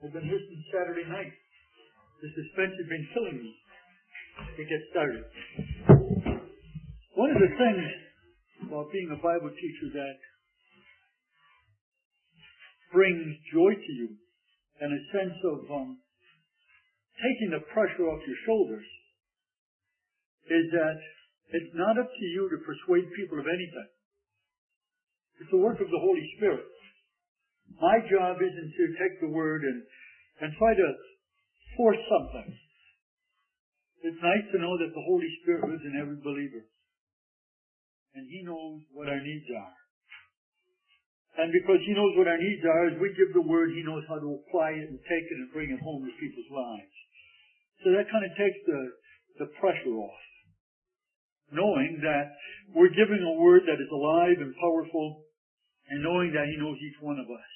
I've been here since Saturday night. The suspense has been killing me to get started. One of the things about being a Bible teacher that brings joy to you and a sense of taking the pressure off your shoulders is that it's not up to you to persuade people of anything. It's the work of the Holy Spirit. My job isn't to take the Word and try to force something. It's nice to know that the Holy Spirit lives in every believer. And He knows what our needs are. And because He knows what our needs are, as we give the Word, He knows how to apply it and take it and bring it home to people's lives. So that kind of takes the pressure off. Knowing that we're giving a Word that is alive and powerful, and knowing that He knows each one of us.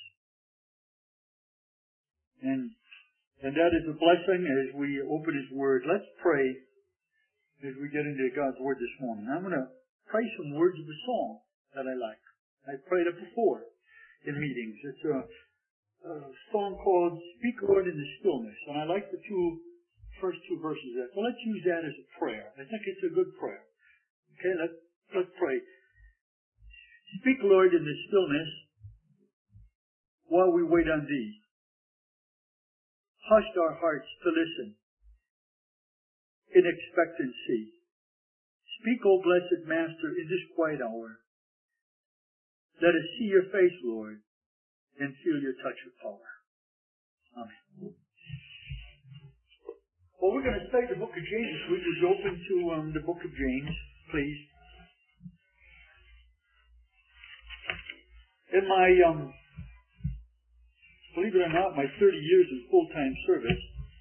And that is a blessing as we open His Word. Let's pray as we get into God's Word this morning. I'm going to pray some words of a song that I like. I prayed it before in meetings. It's a song called Speak, Lord, in the Stillness. And I like the first two verses of that. So let's use that as a prayer. I think it's a good prayer. Okay, let's pray. Speak, Lord, in the stillness while we wait on Thee. Hush our hearts to listen in expectancy. Speak, O blessed Master, in this quiet hour. Let us see Your face, Lord, and feel Your touch of power. Amen. Well, we're going to study the book of James this week. Would you open to the book of James, please? In my, believe it or not, my 30 years in full-time service,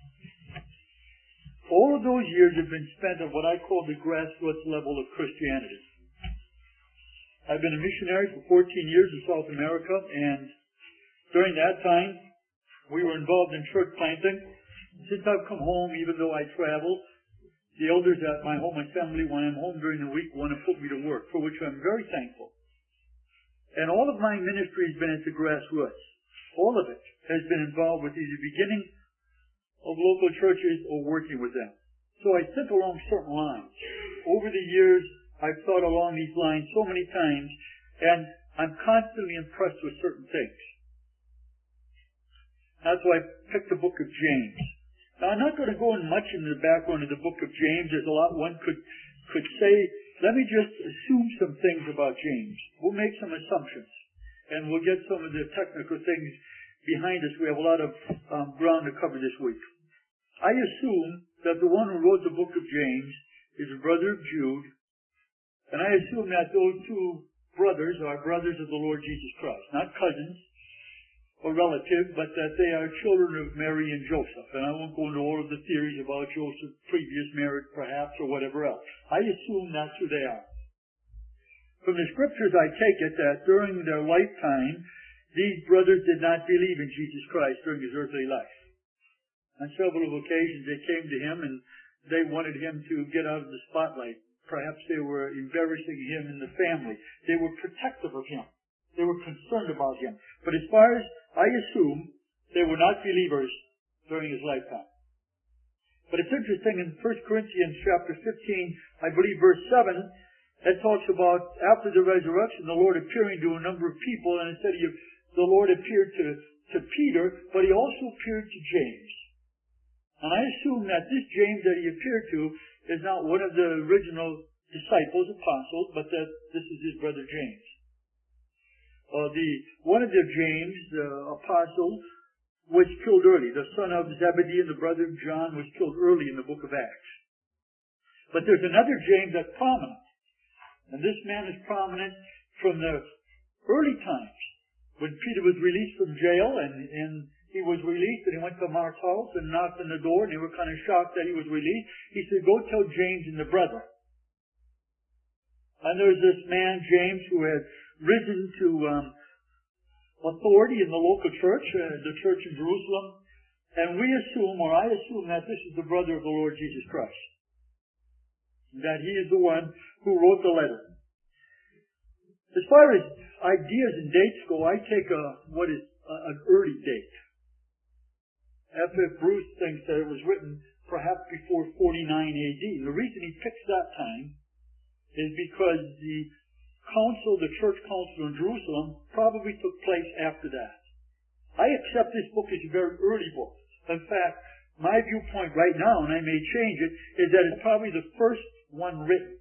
all of those years have been spent at what I call the grassroots level of Christianity. I've been a missionary for 14 years in South America, and during that time, we were involved in church planting. Since I've come home, even though I travel, the elders at my home assembly, when I'm home during the week, want to put me to work, for which I'm very thankful. And all of my ministry has been at the grassroots. All of it has been involved with either beginning of local churches or working with them. So I think along certain lines. Over the years, I've thought along these lines so many times, and I'm constantly impressed with certain things. That's why I picked the book of James. Now, I'm not going to go in much into the background of the book of James. There's a lot one could say. Let me just assume some things about James. We'll make some assumptions, and we'll get some of the technical things behind us. We have a lot of ground to cover this week. I assume that the one who wrote the book of James is a brother of Jude, and I assume that those two brothers are brothers of the Lord Jesus Christ, not cousins or relatives, but that they are children of Mary and Joseph. And I won't go into all of the theories about Joseph's previous marriage, perhaps, or whatever else. I assume that's who they are. From the scriptures, I take it that during their lifetime, these brothers did not believe in Jesus Christ during His earthly life. On several occasions, they came to Him and they wanted Him to get out of the spotlight. Perhaps they were embarrassing Him in the family. They were protective of Him. They were concerned about Him. But as far as I assume, they were not believers during His lifetime. But it's interesting, in 1 Corinthians chapter 15, I believe verse 7, it talks about after the resurrection, the Lord appearing to a number of people, and it said the Lord appeared to Peter, but He also appeared to James. And I assume that this James that He appeared to is not one of the original disciples, apostles, but that this is his brother James. One of the James, the apostle, was killed early. The son of Zebedee and the brother of John was killed early in the book of Acts. But there's another James that's prominent. And this man is prominent from the early times. When Peter was released from jail, and he was released, and he went to Mark's house and knocked on the door, and they were kind of shocked that he was released. He said, "Go tell James and the brother." And there's this man, James, who had risen to authority in the local church, the church in Jerusalem. And we assume, or I assume, that this is the brother of the Lord Jesus Christ. That he is the one who wrote the letter. As far as ideas and dates go, I take what is an early date. that it was written perhaps before 49 AD. The reason he picks that time is because the church council in Jerusalem probably took place after that. I accept this book as a very early book. In fact, my viewpoint right now, and I may change it, is that it's probably the first one written.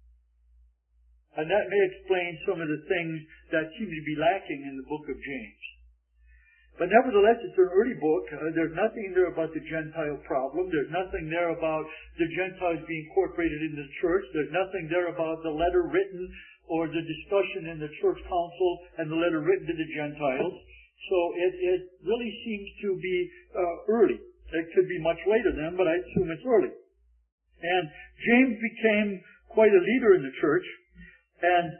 And that may explain some of the things that seem to be lacking in the book of James. But nevertheless, it's an early book. There's nothing there about the Gentile problem. There's nothing there about the Gentiles being incorporated into the church. There's nothing there about the letter written or the discussion in the church council and the letter written to the Gentiles. So it really seems to be early. It could be much later then, but I assume it's early. And James became quite a leader in the church. And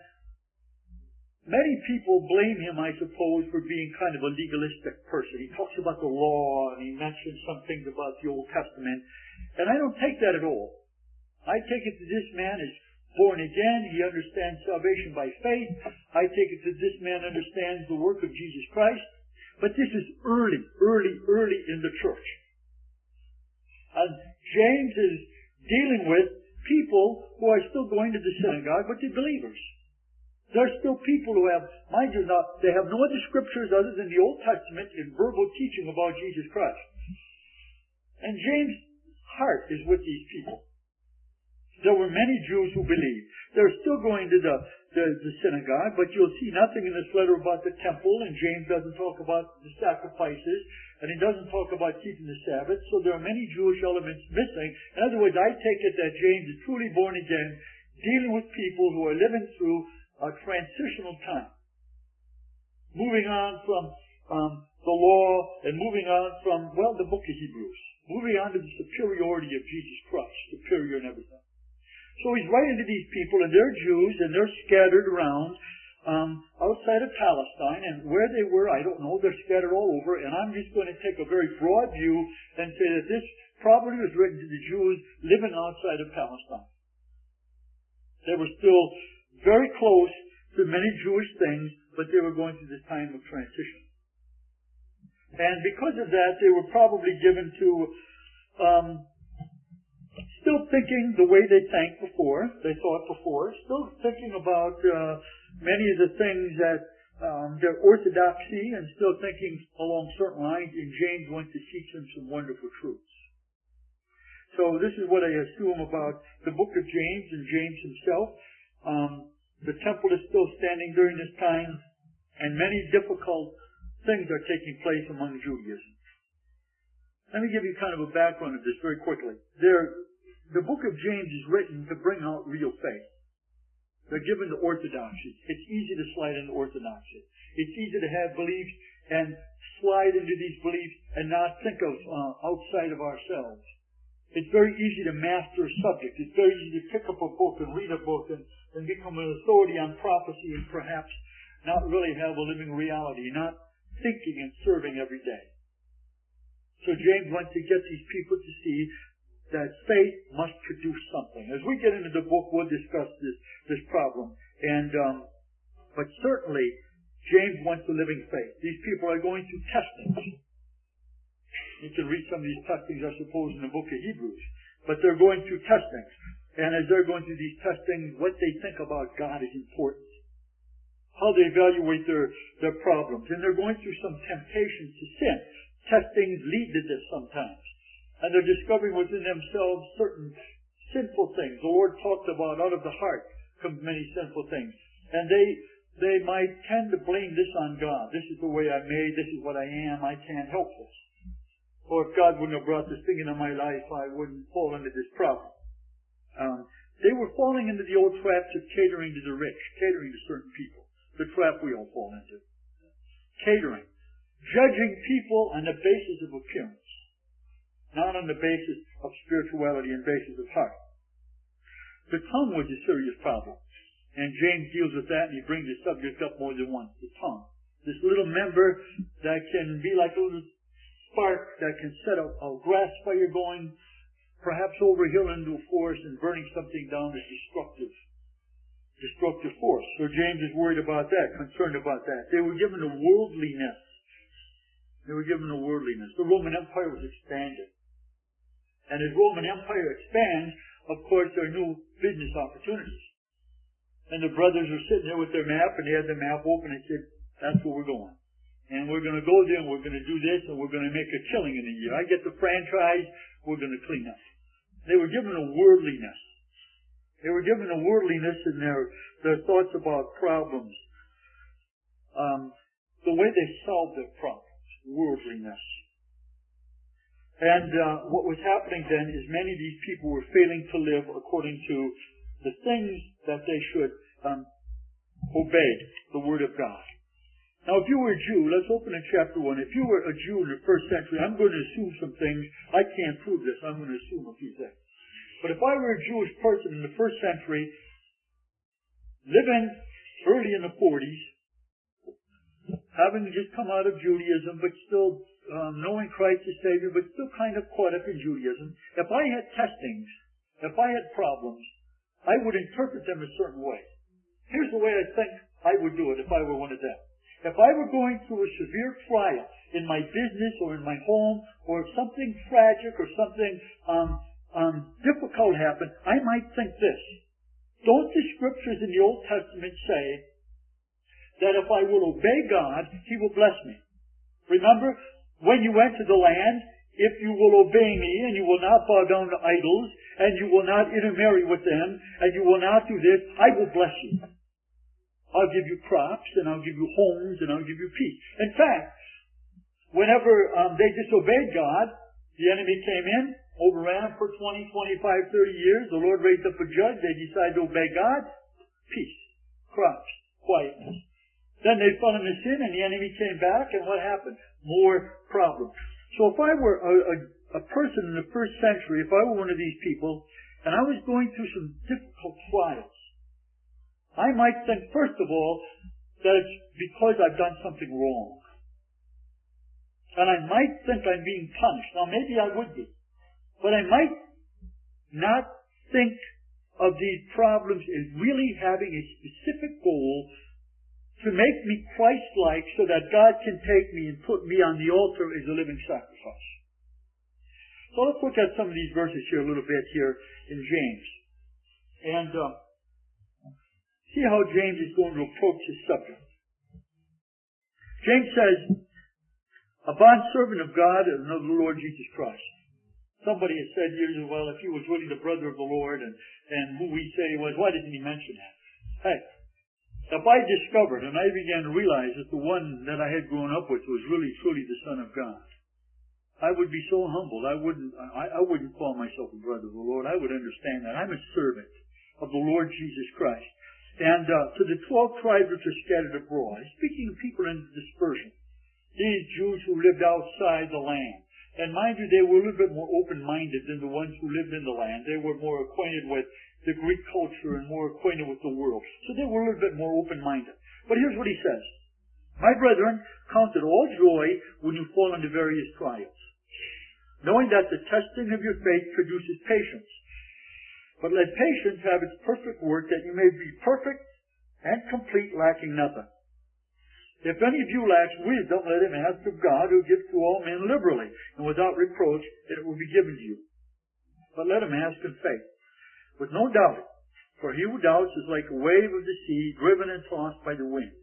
many people blame him, I suppose, for being kind of a legalistic person. He talks about the law, and he mentions some things about the Old Testament. And I don't take that at all. I take it that this man is born again. He understands salvation by faith. I take it that this man understands the work of Jesus Christ. But this is early in the church. And James is dealing with people who are still going to the synagogue, but they're believers. There are still people who have, mind you, they have no other scriptures other than the Old Testament in verbal teaching about Jesus Christ. And James' heart is with these people. There were many Jews who believed. They're still going to the synagogue, but you'll see nothing in this letter about the temple, and James doesn't talk about the sacrifices, and he doesn't talk about keeping the Sabbath, so there are many Jewish elements missing. In other words, I take it that James is truly born again, dealing with people who are living through a transitional time. Moving on from the law, and moving on from, the book of Hebrews. Moving on to the superiority of Jesus Christ, superior in everything. So he's writing to these people, and they're Jews, and they're scattered around outside of Palestine, and where they were, I don't know. They're scattered all over, and I'm just going to take a very broad view and say that this probably was written to the Jews living outside of Palestine. They were still very close to many Jewish things, but they were going through this time of transition. And because of that, they were probably given to still thinking the way they thought before, still thinking about many of the things that their orthodoxy, and still thinking along certain lines, and James went to teach them some wonderful truths. So this is what I assume about the book of James and James himself. The temple is still standing during this time, and many difficult things are taking place among Judaism. Let me give you kind of a background of this very quickly. The book of James is written to bring out real faith. They're given to orthodoxy. It's easy to slide into orthodoxy. It's easy to have beliefs and slide into these beliefs and not think of outside of ourselves. It's very easy to master a subject. It's very easy to pick up a book and read a book and become an authority on prophecy and perhaps not really have a living reality, not thinking and serving every day. So James wants to get these people to see that faith must produce something. As we get into the book, we'll discuss this problem. But certainly, James wants a living faith. These people are going through testings. You can read some of these testings, I suppose, in the book of Hebrews. But they're going through testings. And as they're going through these testings, what they think about God is important. How they evaluate their problems. And they're going through some temptations to sin. Testings lead to this sometimes. And they're discovering within themselves certain sinful things. The Lord talked about out of the heart come many sinful things. And they might tend to blame this on God. This is the way I'm made. This is what I am. I can't help this. Or if God wouldn't have brought this thing into my life, I wouldn't fall into this problem. They were falling into the old traps of catering to the rich, catering to certain people. The trap we all fall into. Catering. Judging people on the basis of appearance. Not on the basis of spirituality and basis of heart. The tongue was a serious problem. And James deals with that, and he brings the subject up more than once. The tongue. This little member that can be like a little spark that can set a grass fire going, perhaps over a hill into a forest and burning something down is destructive force. So James is worried about that, concerned about that. They were given a worldliness. The Roman Empire was expanded. And as Roman Empire expands, of course, there are new business opportunities. And the brothers are sitting there with their map, and they had the map open and said, that's where we're going. And we're going to go there, and we're going to do this, and we're going to make a killing in a year. I get the franchise, we're going to clean up. They were given a worldliness. They were given a worldliness in their thoughts about problems. The way they solved their problems, worldliness. And what was happening then is many of these people were failing to live according to the things that they should obey, the Word of God. Now, if you were a Jew, let's open in chapter 1. If you were a Jew in the first century, I'm going to assume some things. I can't prove this. I'm going to assume a few things. But if I were a Jewish person in the first century, living early in the 40s, having just come out of Judaism, but still knowing Christ as Savior, but still kind of caught up in Judaism, if I had testings, if I had problems, I would interpret them a certain way. Here's the way I think I would do it if I were one of them. If I were going through a severe trial in my business or in my home, or if something tragic or something difficult happened, I might think this. Don't the scriptures in the Old Testament say that if I will obey God, He will bless me? Remember, when you enter the land, if you will obey me and you will not bow down to idols and you will not intermarry with them and you will not do this, I will bless you. I'll give you crops and I'll give you homes and I'll give you peace. In fact, whenever they disobeyed God, the enemy came in, overran them for 20, 25, 30 years. The Lord raised up a judge. They decided to obey God. Peace, crops, quietness. Then they fell into sin and the enemy came back, and what happened? More problems. So if I were a person in the first century, if I were one of these people, and I was going through some difficult trials, I might think, first of all, that it's because I've done something wrong. And I might think I'm being punished. Now, maybe I would be. But I might not think of these problems as really having a specific goal to make me Christ-like so that God can take me and put me on the altar as a living sacrifice. So let's look at some of these verses here a little bit here in James. And see how James is going to approach this subject. James says, a bondservant of God and of the Lord Jesus Christ. Somebody has said years ago, well, if he was really the brother of the Lord and who we say he was, why didn't he mention that? Hey, if I discovered and I began to realize that the one that I had grown up with was really truly the Son of God, I would be so humbled. I wouldn't call myself a brother of the Lord. I would understand that. I'm a servant of the Lord Jesus Christ. And to the 12 tribes which are scattered abroad, speaking of people in dispersion, these Jews who lived outside the land. And mind you, they were a little bit more open-minded than the ones who lived in the land. They were more acquainted with the Greek culture and more acquainted with the world. So they were a little bit more open-minded. But here's what he says. My brethren, count it all joy when you fall into various trials, knowing that the testing of your faith produces patience. But let patience have its perfect work, that you may be perfect and complete, lacking nothing. If any of you lacks wisdom, let him ask of God, who gives to all men liberally, and without reproach, and it will be given to you. But let him ask in faith, with no doubt. For he who doubts is like a wave of the sea, driven and tossed by the wind.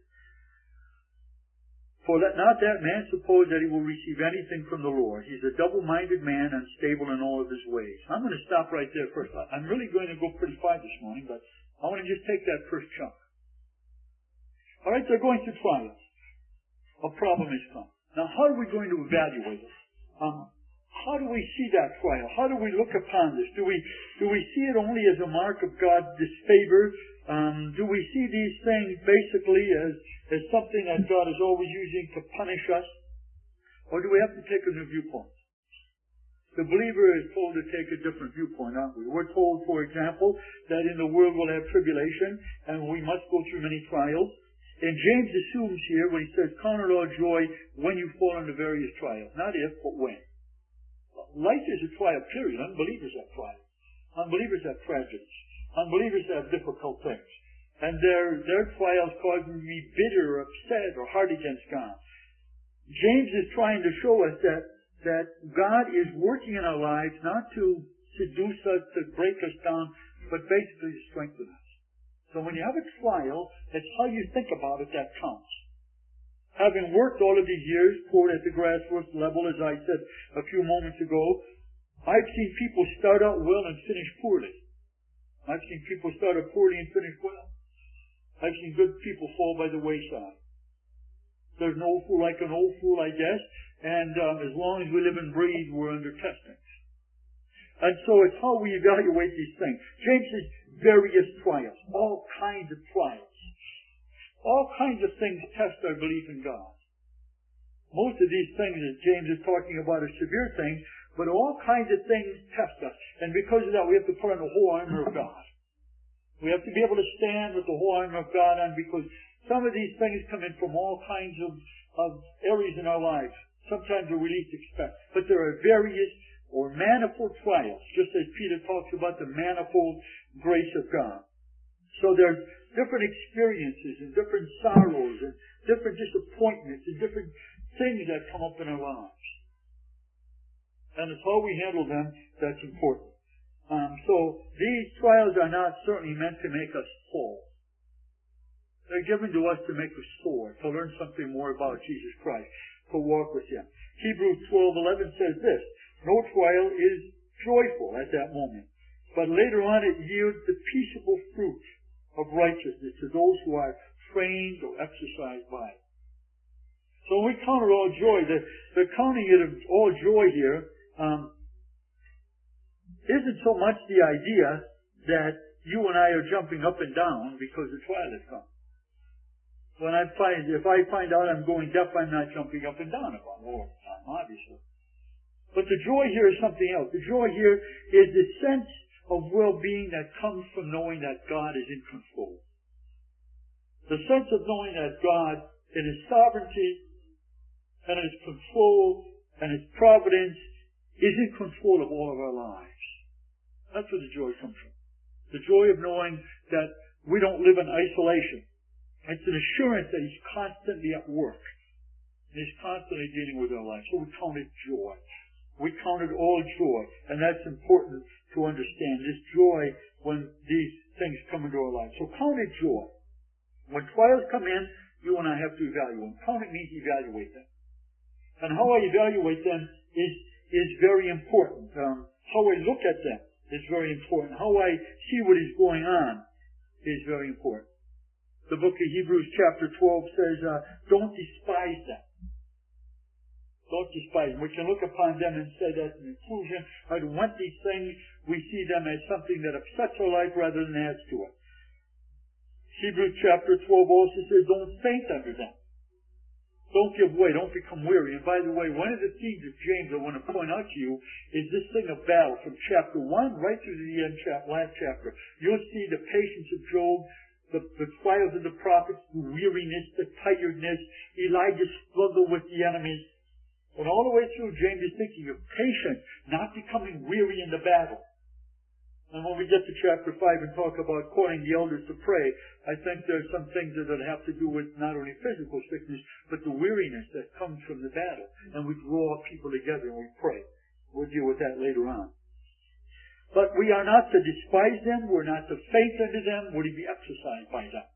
For let not that man suppose that he will receive anything from the Lord. He's a double-minded man, unstable in all of his ways. I'm going to stop right there first. I'm really going to go pretty far this morning, but I want to just take that first chunk. All right, they're going through trials. A problem has come. Now, how are we going to evaluate it? How do we see that trial? How do we look upon this? Do we see it only as a mark of God's disfavor? Do we see these things basically as something that God is always using to punish us? Or do we have to take a new viewpoint? The believer is told to take a different viewpoint, aren't we? We're told, for example, that in the world we'll have tribulation and we must go through many trials. And James assumes here when he says, count it all joy when you fall into various trials. Not if, but when. Life is a trial, period. Unbelievers have trials. Unbelievers have tragedies. Unbelievers have difficult things. And their trials cause them to be bitter or upset or hard against God. James is trying to show us that that God is working in our lives not to seduce us, to break us down, but basically to strengthen us. So when you have a trial, it's how you think about it that counts. Having worked all of these years, poured at the grassroots level, as I said a few moments ago, I've seen people start out well and finish poorly. I've seen people start out poorly and finish well. I've seen good people fall by the wayside. There's no fool like an old fool, I guess, and as long as we live and breathe, we're under testing. And so it's how we evaluate these things. James says various trials, all kinds of trials. All kinds of things test our belief in God. Most of these things that James is talking about are severe things, but all kinds of things test us. And because of that, we have to put on the whole armor of God. We have to be able to stand with the whole armor of God on, because some of these things come in from all kinds of areas in our lives. Sometimes we least expect. But there are various or manifold trials, just as Peter talks about the manifold grace of God. So there's different experiences and different sorrows and different disappointments and different things that come up in our lives. And it's how we handle them that's important. So these trials are not certainly meant to make us fall. They're given to us to make us soar, to learn something more about Jesus Christ, to walk with Him. Hebrews 12:11 says this, no trial is joyful at that moment, but later on it yields the peaceable fruit of righteousness to those who are trained or exercised by it. So when we count it all joy, the counting it of all joy here isn't so much the idea that you and I are jumping up and down because the trial has come. If I find out I'm going deaf, I'm not jumping up and down about it all the time, obviously. But the joy here is something else. The joy here is the sense of well-being that comes from knowing that God is in control. The sense of knowing that God, in His sovereignty and His control and His providence, is in control of all of our lives. That's where the joy comes from. The joy of knowing that we don't live in isolation. It's an assurance that He's constantly at work. And He's constantly dealing with our lives. So we count it joy. We count it all joy. And that's important to understand. This joy when these things come into our lives. So count it joy. When trials come in, you and I have to evaluate them. Count it means evaluate them. And how I evaluate them is very important. How I look at them is very important. How I see what is going on is very important. The book of Hebrews chapter 12 says, don't despise them. Don't despise them. We can look upon them and say that in conclusion, I don't want these things. We see them as something that upsets our life rather than adds to it. Hebrews chapter 12 also says, don't faint under them. Don't give way. Don't become weary. And by the way, one of the themes of James I want to point out to you is this thing of battle from chapter 1 right through to the end, last chapter. You'll see the patience of Job, the trials of the prophets, the weariness, the tiredness, Elijah's struggle with the enemies. And all the way through, James is thinking of patience, not becoming weary in the battle. And when we get to chapter 5 and talk about calling the elders to pray, I think there's some things that have to do with not only physical sickness, but the weariness that comes from the battle. And we draw people together and we pray. We'll deal with that later on. But we are not to despise them. We're not to faint under them. We're to be exercised by them.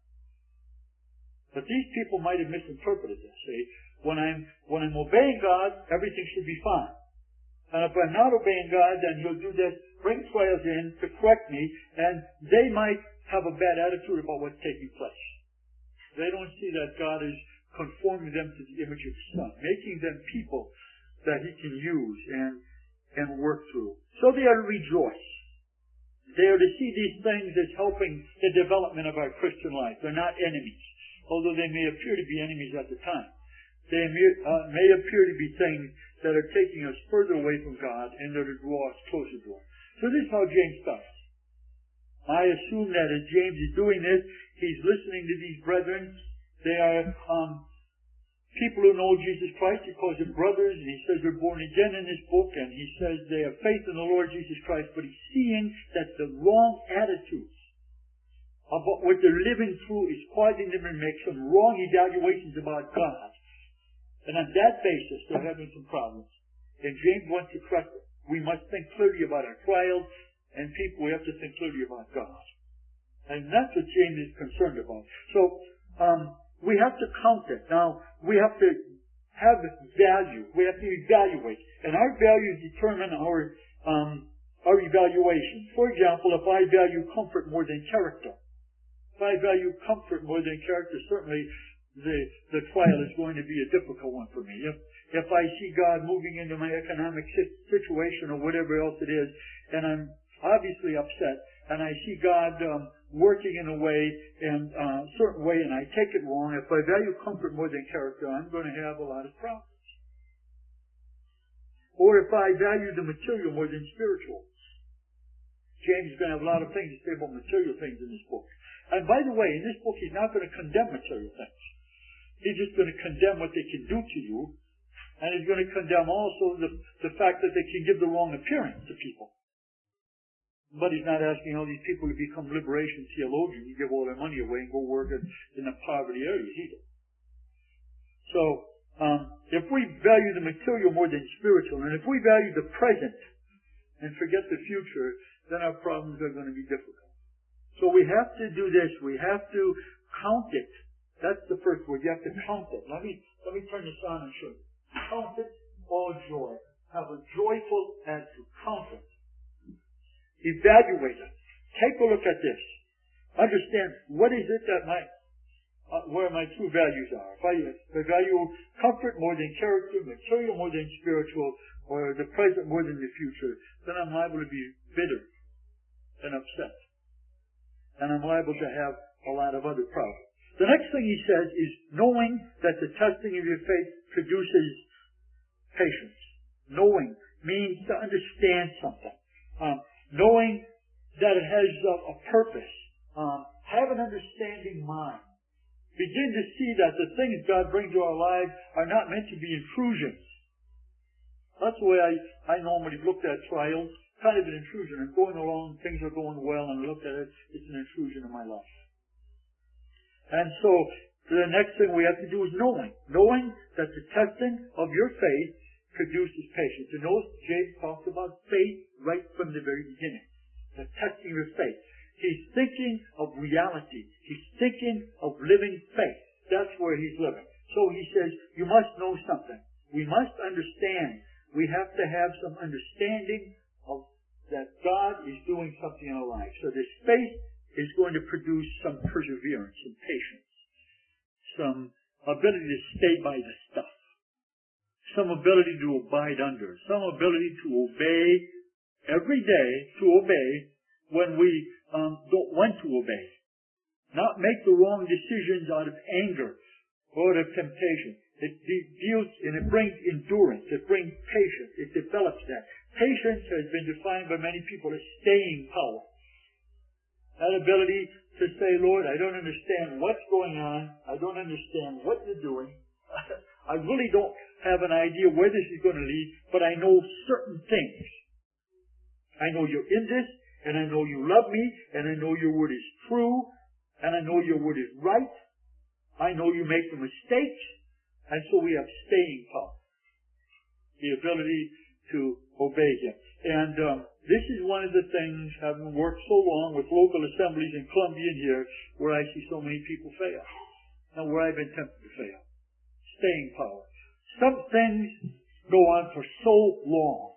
But these people might have misinterpreted this. See, when I'm obeying God, everything should be fine. And if I'm not obeying God, then He'll do this, bring trials in to correct me, and they might have a bad attitude about what's taking place. They don't see that God is conforming them to the image of His Son, making them people that He can use and work through. So they are to rejoice. They are to see these things as helping the development of our Christian life. They're not enemies, although they may appear to be enemies at the time. They may appear to be things that are taking us further away from God and that are to draw us closer to Him. So this is how James starts. I assume that as James is doing this, he's listening to these brethren. They are people who know Jesus Christ. He calls them brothers, and he says they're born again in this book, and he says they have faith in the Lord Jesus Christ, but he's seeing that the wrong attitudes about what they're living through is causing them to make some wrong evaluations about God. And on that basis, they're having some problems. And James wants to trust it. We must think clearly about our trials, and people, we have to think clearly about God. And that's what James is concerned about. So, we have to count it. Now, we have to have value. We have to evaluate. And our values determine our evaluation. For example, if I value comfort more than character, if I value comfort more than character, certainly the trial is going to be a difficult one for me. If I see God moving into my economic situation or whatever else it is, and I'm obviously upset, and I see God working in a way, in a certain way, and I take it wrong, if I value comfort more than character, I'm going to have a lot of problems. Or if I value the material more than spiritual. James is going to have a lot of things to say about material things in this book. And by the way, in this book, he's not going to condemn material things. He's just going to condemn what they can do to you, and he's going to condemn also the fact that they can give the wrong appearance to people. But he's not asking all these people to become liberation theologians and give all their money away and go work in the poverty areas either. So, if we value the material more than spiritual, and if we value the present and forget the future, then our problems are going to be difficult. So we have to do this. We have to count it. That's the first word. You have to count it. Let me turn this on and show you. Count it all joy. Have a joyful attitude. Count it. Evaluate it. Take a look at this. Understand what is it that where my true values are. If I value comfort more than character, material more than spiritual, or the present more than the future, then I'm liable to be bitter and upset. And I'm liable to have a lot of other problems. The next thing he says is knowing that the testing of your faith produces patience. Knowing means to understand something. Knowing that it has a purpose. Have an understanding mind. Begin to see that the things God brings to our lives are not meant to be intrusions. That's the way I normally looked at trials. Kind of an intrusion. I'm going along, things are going well, and I look at it, it's an intrusion in my life. And so, the next thing we have to do is knowing. Knowing that the testing of your faith produces patience. You notice James talks about faith right from the very beginning. The testing of your faith. He's thinking of reality. He's thinking of living faith. That's where he's living. So he says, you must know something. We must understand. We have to have some understanding of that God is doing something in our life. So this faith is going to produce some perseverance, some patience, some ability to stay by the stuff, some ability to abide under, some ability to obey every day, to obey when we don't want to obey. Not make the wrong decisions out of anger or out of temptation. It deals and it brings endurance. It brings patience. It develops that. Patience has been defined by many people as staying power. That ability to say, Lord, I don't understand what's going on. I don't understand what you're doing. I really don't have an idea where this is going to lead, but I know certain things. I know you're in this, and I know you love me, and I know your word is true, and I know your word is right. I know you make the mistakes, and so we have staying power. The ability to obey him. And this is one of the things, having worked so long with local assemblies in Columbia and here, where I see so many people fail, and where I've been tempted to fail. Staying power. Some things go on for so long,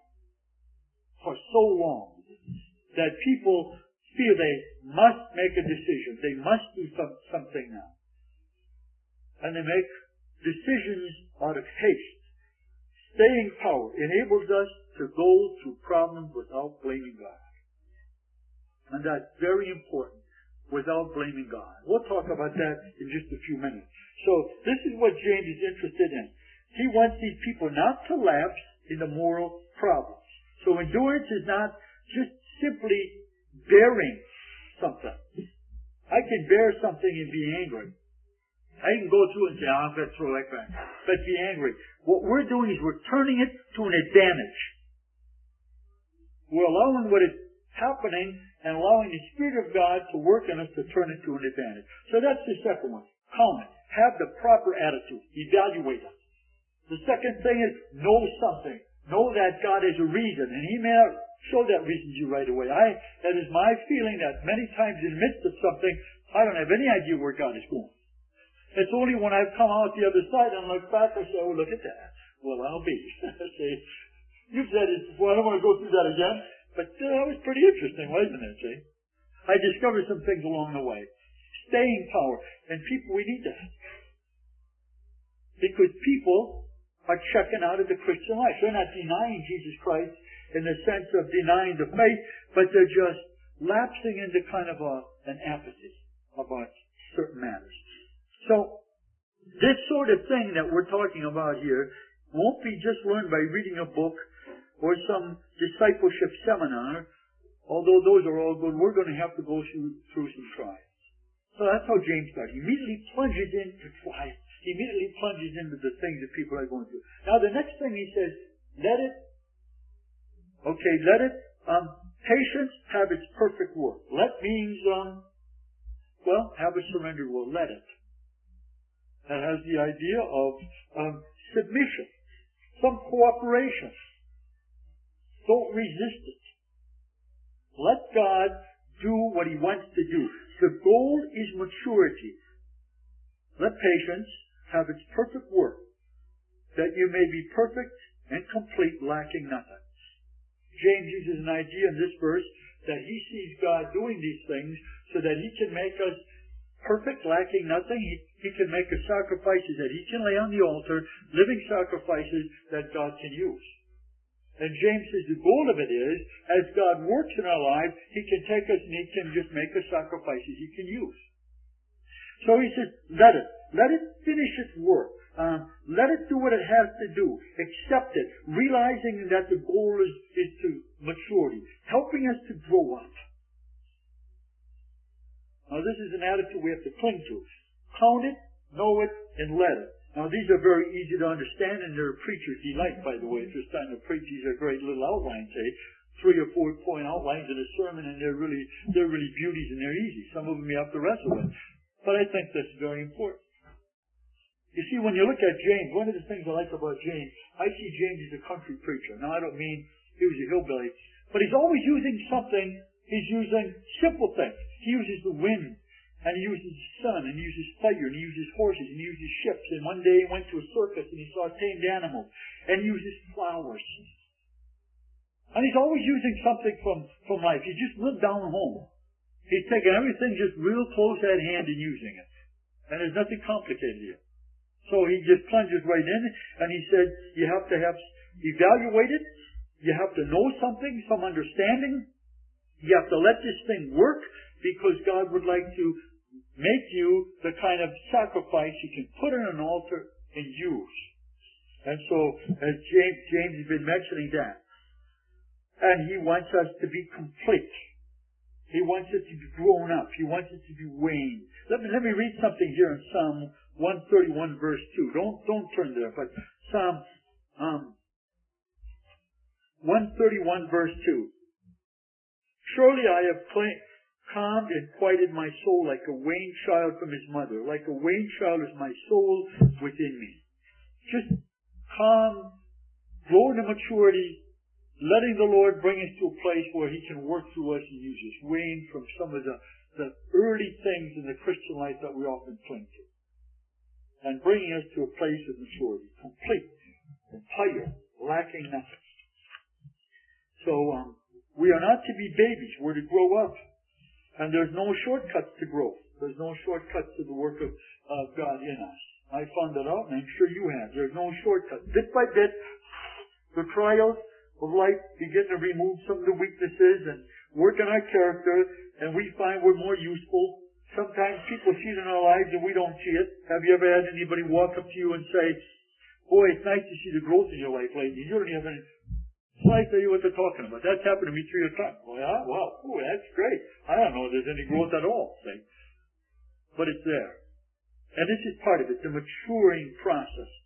that people feel they must make a decision. They must do something now. And they make decisions out of haste. Staying power enables us to go through problems without blaming God. And that's very important, without blaming God. We'll talk about that in just a few minutes. So this is what James is interested in. He wants these people not to lapse into moral problems. So endurance is not just simply bearing something. I can bear something and be angry. I can go through and say, I'm going to throw that back. But be angry. What we're doing is we're turning it to an advantage. We're allowing what is happening and allowing the Spirit of God to work in us to turn it to an advantage. So that's the second one. Calm it. Have the proper attitude. Evaluate it. The second thing is know something. know that God has a reason, and He may not show that reason to you right away. That is my feeling that many times in the midst of something, I don't have any idea where God is going. It's only when I've come out the other side and look back, I say, oh, look at that. Well, I'll be. See, you've said it before. I don't want to go through that again. But that was pretty interesting, wasn't it? See? I discovered some things along the way. Staying power. And people, we need that. Because people are checking out of the Christian life. They're not denying Jesus Christ in the sense of denying the faith, but they're just lapsing into kind of an apathy about certain matters. So, this sort of thing that we're talking about here won't be just learned by reading a book or some discipleship seminar, although those are all good. We're going to have to go through some trials. So that's how James starts. He immediately plunges into trials. He immediately plunges into the things that people are going through. Now the next thing he says, let patience have its perfect work. Let means, have a surrendered will. Let it. That has the idea of submission, some cooperation. Don't resist it. Let God do what He wants to do. The goal is maturity. Let patience have its perfect work, that you may be perfect and complete, lacking nothing. James uses an idea in this verse that he sees God doing these things so that He can make us perfect, lacking nothing. He can make us sacrifices that He can lay on the altar, living sacrifices that God can use. And James says the goal of it is, as God works in our lives, He can take us and He can just make us sacrifices He can use. So he says, let it finish its work. Let it do what it has to do. Accept it, realizing that the goal is to maturity, helping us to grow up. Now this is an attitude we have to cling to. Count it, know it, and let it. Now these are very easy to understand, and they're a preacher's delight, by the way. If you're starting to preach, these are great little outlines, 3 or 4 point outlines in a sermon, and they're really beauties and they're easy. Some of them you have to wrestle with. But I think that's very important. You see, when you look at James, one of the things I like about James, I see James as a country preacher. Now I don't mean he was a hillbilly, but he's always using something. He's using simple things. He uses the wind. And he uses the sun, and he uses fire, and he uses horses, and he uses ships. And one day he went to a circus, and he saw tamed animals. And he uses flowers. And he's always using something from life. He just lived down home. He's taking everything just real close at hand and using it. And there's nothing complicated here. So he just plunges right in, and he said, you have to have evaluated. You have to know something, some understanding. You have to let this thing work, because God would like to make you the kind of sacrifice you can put on an altar and use. And so, as James has been mentioning that. And he wants us to be complete. He wants it to be grown up. He wants it to be weaned. Let me read something here in Psalm 131 verse 2. Don't turn there, but Psalm 131 verse 2. Surely I have calmed and quieted my soul like a weaned child from his mother. Like a weaned child is my soul within me. Just calm, grow into maturity, letting the Lord bring us to a place where He can work through us and use us. Weaned from some of the early things in the Christian life that we often cling to. And bringing us to a place of maturity. Complete, entire, lacking nothing. So, we are not to be babies. We're to grow up. And there's no shortcuts to growth. There's no shortcuts to the work of God in us. I found that out, and I'm sure you have. There's no shortcuts. Bit by bit, the trials of life begin to remove some of the weaknesses and work on our character, and we find we're more useful. Sometimes people see it in our lives and we don't see it. Have you ever had anybody walk up to you and say, boy, it's nice to see the growth in your life lately. You don't have any... So I tell you what they're talking about. That's happened to me 3 times. Well, yeah, wow, ooh, that's great. I don't know if there's any growth at all, see? But it's there. And this is part of it, the maturing process.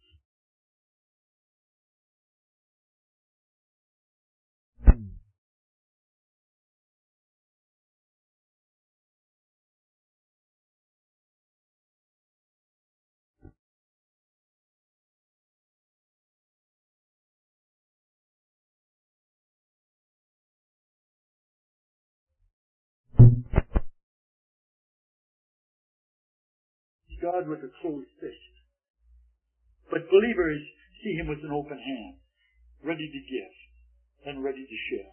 God with a closed fist. But believers see Him with an open hand, ready to give and ready to share.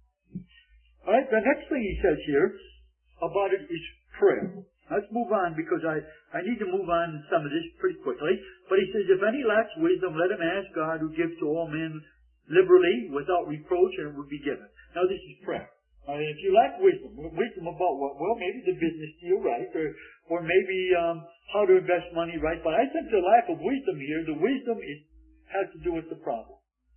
All right, the next thing he says here about it is prayer. Let's move on because I need to move on some of this pretty quickly. But he says, if any lacks wisdom, let him ask God who gives to all men liberally without reproach, and it will be given. Now this is prayer. If you lack wisdom about what? Well, maybe the business deal right, or maybe how to invest money right. But I think the lack of wisdom here, the wisdom has to do with the problem.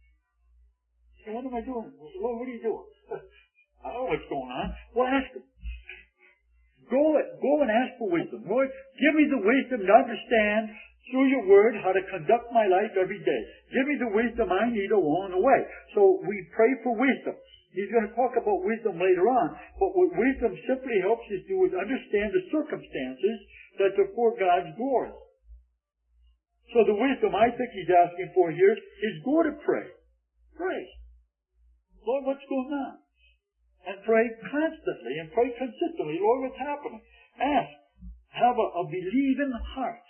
So what am I doing? Well, what are you doing? I don't know what's going on. Well, ask him. Go and ask for wisdom. Lord, give me the wisdom to understand through your word how to conduct my life every day. Give me the wisdom I need along the way. So we pray for wisdom. He's going to talk about wisdom later on. But what wisdom simply helps us do is understand the circumstances that are for God's glory. So the wisdom I think he's asking for here is go to pray. Pray. Lord, what's going on? And pray constantly and pray consistently. Lord, what's happening? Ask. Have a believing heart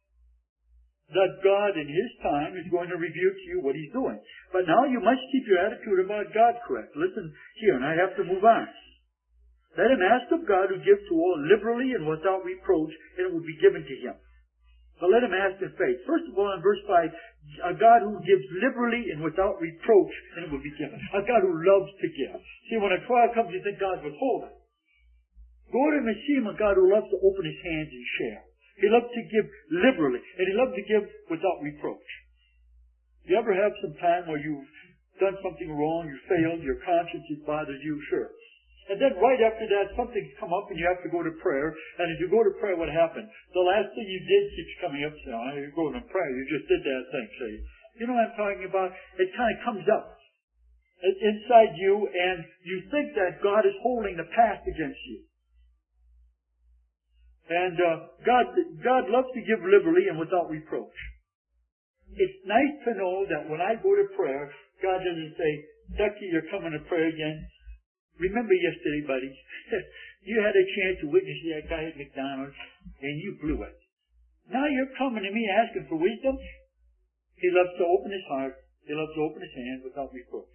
that God in His time is going to reveal to you what He's doing. But now you must keep your attitude about God correct. Listen here, and I have to move on. Let him ask of God who gives to all liberally and without reproach, and it will be given to him. But let him ask in faith. First of all, in verse 5, a God who gives liberally and without reproach, and it will be given. A God who loves to give. See, when a trial comes, you think God withholding. Go to him and see him, a God who loves to open his hands and share. He loves to give liberally, and he loves to give without reproach. You ever have some time where you've done something wrong, you failed, your conscience has bothered you? Sure. And then right after that, something's come up and you have to go to prayer. And if you go to prayer, what happened? The last thing you did keeps coming up. So you're going to prayer. You just did that thing. See? You know what I'm talking about? It kind of comes up inside you, and you think that God is holding the past against you. And God loves to give liberally and without reproach. It's nice to know that when I go to prayer, God doesn't say, Ducky, you're coming to prayer again. Remember yesterday, buddy, you had a chance to witness that guy at McDonald's, and you blew it. Now you're coming to me asking for wisdom. He loves to open his heart. He loves to open his hand without reproach.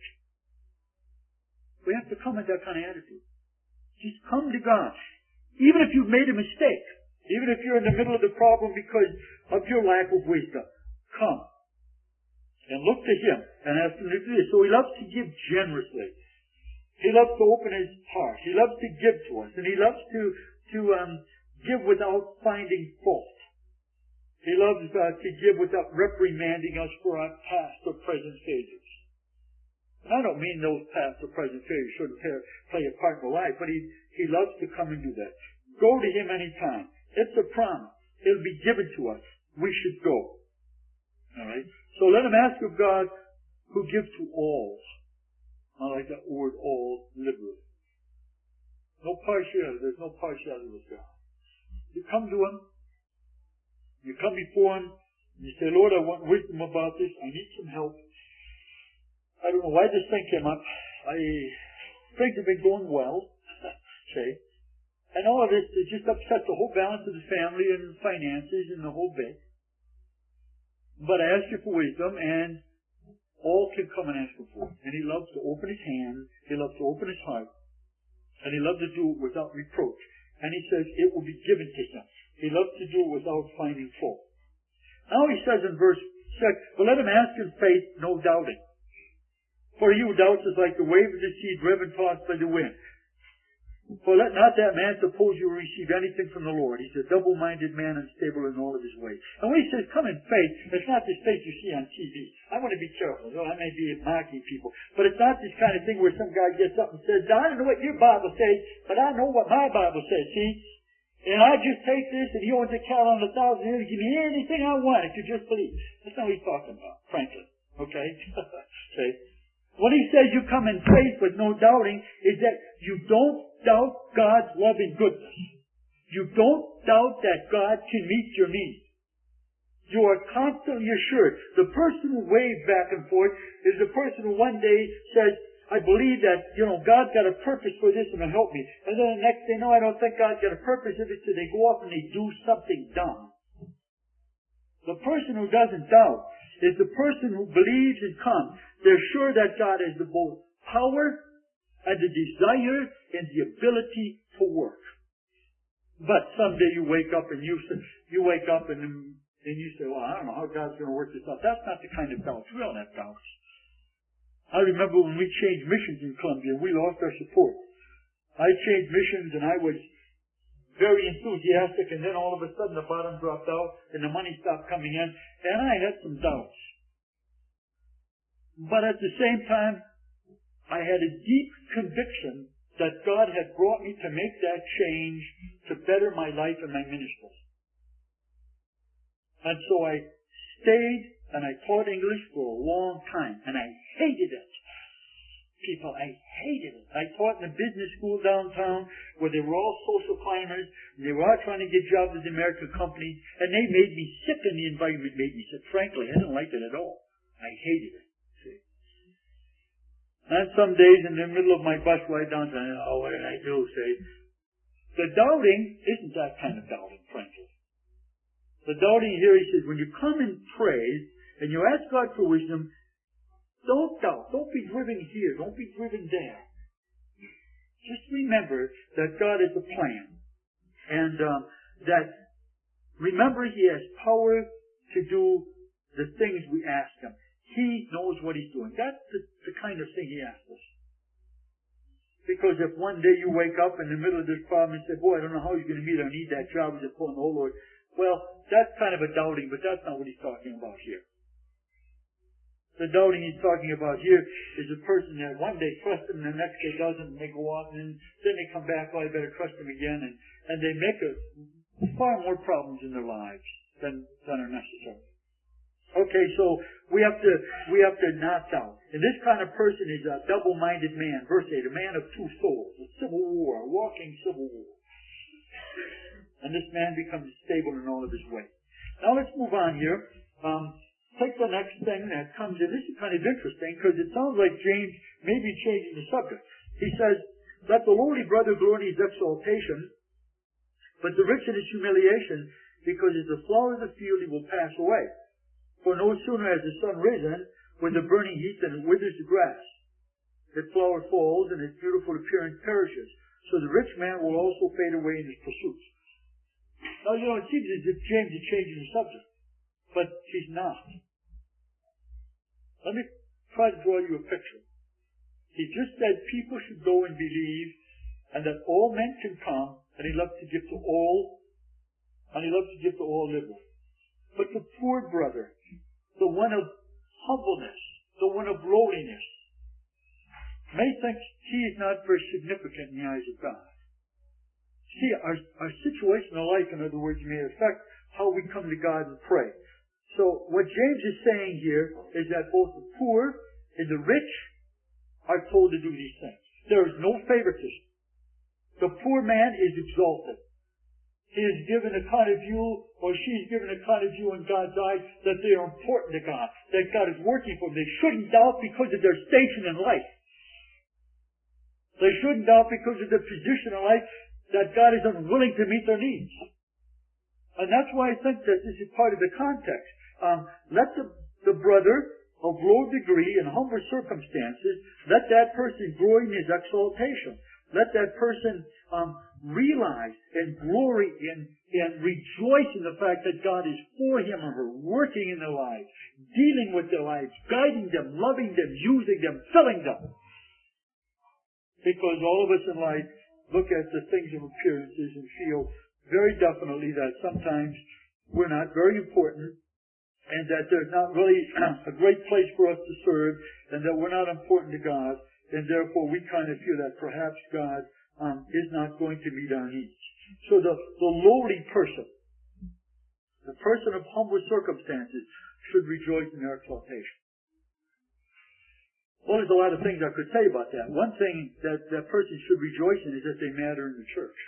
We have to come with that kind of attitude. Just come to God. Even if you've made a mistake, even if you're in the middle of the problem because of your lack of wisdom, come and look to Him and ask Him to do this. So He loves to give generously. He loves to open His heart. He loves to give to us. And He loves to give without finding fault. He loves to give without reprimanding us for our past or present failures. And I don't mean those past or present failures shouldn't play a part in our life, but He loves to come and do that. Go to Him anytime. It's a promise. It'll be given to us. We should go. All right? So let him ask of God who gives to all. I like that word all liberally. No partiality. There's no partiality with God. You come to Him. You come before Him. And you say, Lord, I want wisdom about this. I need some help. I don't know why this thing came up. Things have been going well. Say. And all of this just upset the whole balance of the family and finances and the whole bit. But I ask you for wisdom, and all can come and ask Him for it. And He loves to open His hand. He loves to open His heart. And He loves to do it without reproach. And He says it will be given to Him. He loves to do it without finding fault. Now He says in verse 6, but let him ask in faith, no doubting. For he who doubts is like the wave of the sea driven tossed by the wind. For let not that man suppose you will receive anything from the Lord. He's a double-minded man, unstable in all of his ways. And when he says, come in faith, it's not this faith you see on TV. I want to be careful. I may be mocking people. But it's not this kind of thing where some guy gets up and says, I don't know what your Bible says, but I know what my Bible says, see? And I just take this, and He owns a cattle on 1,000 years, give me anything I want if you just believe. That's not what He's talking about, frankly. Okay? See? When He says you come in faith with no doubting, is that you don't doubt God's loving goodness. You don't doubt that God can meet your needs. You are constantly assured. The person who waves back and forth is the person who one day says, I believe that, God's got a purpose for this and will help me. And then the next day, no, I don't think God's got a purpose in it, so they go off and they do something dumb. The person who doesn't doubt is the person who believes and comes. They're sure that God has the both power and the desire and the ability to work. But someday you wake up and you say, well, I don't know how God's going to work this out. That's not the kind of doubts. We don't have doubts. I remember when we changed missions in Colombia, we lost our support. I changed missions and I was very enthusiastic, and then all of a sudden the bottom dropped out and the money stopped coming in, and I had some doubts. But at the same time, I had a deep conviction that God had brought me to make that change to better my life and my ministry. And so I stayed and I taught English for a long time, and I hated it. People, I hated it. I taught in a business school downtown where they were all social climbers, and they were all trying to get jobs with American companies, and they made me sick, and the environment made me sick. Frankly, I didn't like it at all. I hated it. See? And some days in the middle of my bus ride downtown, oh, what did I do? Say, the doubting isn't that kind of doubting, frankly. The doubting here, he says, when you come and pray, and you ask God for wisdom, don't doubt. Don't be driven here. Don't be driven there. Just remember that God has a plan. And that, remember, He has power to do the things we ask Him. He knows what He's doing. That's the kind of thing He asks us. Because if one day you wake up in the middle of this problem and say, boy, I don't know how you're going to meet. I need that job as a phone, oh Lord. Well, that's kind of a doubting, but that's not what He's talking about here. The doubting He's talking about here is a person that one day trusts Him and the next day doesn't, and they go off and then they come back, oh, I better trust Him again, and they make far more problems in their lives than are necessary. Okay, so we have to not doubt. And this kind of person is a double-minded man. Verse 8, a man of two souls, a civil war, a walking civil war. And this man becomes stable in all of his ways. Now let's move on here. Take the next thing that comes in. This is kind of interesting because it sounds like James may be changing the subject. He says, let the lowly brother glory in his exaltation, but the rich in his humiliation, because as the flower of the field he will pass away. For no sooner has the sun risen with the burning heat than it withers the grass. Its flower falls and its beautiful appearance perishes. So the rich man will also fade away in his pursuits. Now, it seems as if James is changing the subject, but he's not. Let me try to draw you a picture. He just said people should go and believe, and that all men can come, and He loves to give to all, and He loves to give to all liberally. But the poor brother, the one of humbleness, the one of lowliness, may think he is not very significant in the eyes of God. See, our situation in life, in other words, may affect how we come to God and pray. So what James is saying here is that both the poor and the rich are told to do these things. There is no favoritism. The poor man is exalted. He is given a kind of view, or she is given a kind of view in God's eyes that they are important to God, that God is working for them. They shouldn't doubt because of their station in life. They shouldn't doubt because of their position in life that God is unwilling to meet their needs. And that's why I think that this is part of the context. Let the brother of low degree and humble circumstances, let that person grow in his exaltation. Let that person realize and glory and rejoice in the fact that God is for him or her, working in their lives, dealing with their lives, guiding them, loving them, using them, filling them. Because all of us in life look at the things of appearances and feel very definitely that sometimes we're not very important, and that there's not really a great place for us to serve, and that we're not important to God, and therefore we kind of feel that perhaps God is not going to meet our needs. So the lowly person, the person of humble circumstances, should rejoice in their exaltation. Well, there's a lot of things I could say about that. One thing that that person should rejoice in is that they matter in the church.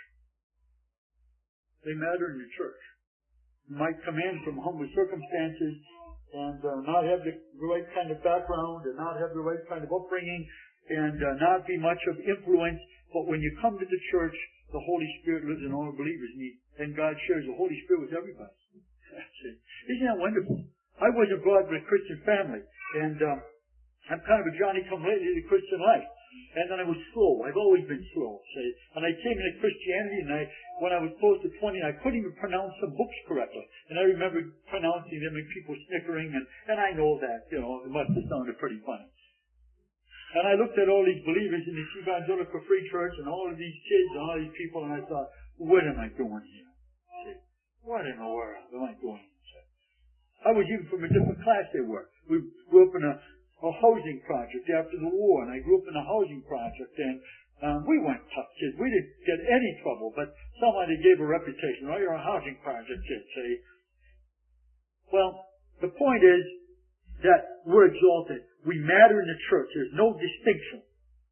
They matter in the church. Might come in from humble circumstances and not have the right kind of background and not have the right kind of upbringing and not be much of influence. But when you come to the church, the Holy Spirit lives in all believers, and God shares the Holy Spirit with everybody. Isn't that wonderful? I wasn't brought up in a Christian family, and I'm kind of a Johnny-come-lately to the Christian life. And then I was slow. I've always been slow. See? And I came into Christianity, and when I was close to 20, I couldn't even pronounce some books correctly. And I remember pronouncing them and people snickering, and I know that, it must have sounded pretty funny. And I looked at all these believers in this Evangelical Free Church and all of these kids and all these people, and I thought, what am I doing here? See? What in the world am I doing here? I was even from a different class they were. We grew up in a housing project after the war, and I grew up in a housing project, and we weren't tough kids. We didn't get any trouble, but somebody gave a reputation. Oh, you're a housing project kid, see? Well, the point is that we're exalted. We matter in the church. There's no distinction.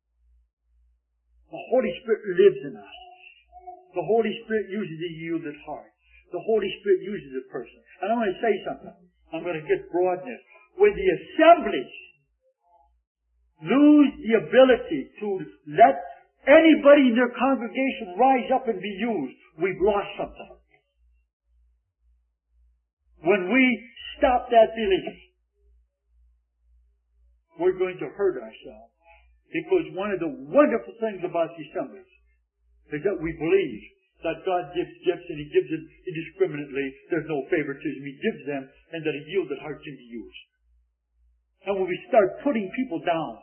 The Holy Spirit lives in us. The Holy Spirit uses a yielded heart. The Holy Spirit uses a person. And I'm going to say something. I'm going to get broad in this. When the assemblies lose the ability to let anybody in their congregation rise up and be used, we've lost something. When we stop that belief, we're going to hurt ourselves. Because one of the wonderful things about the assemblies is that we believe that God gives gifts and He gives them indiscriminately. There's no favoritism. He gives them, and that a yielded heart can be used. And when we start putting people down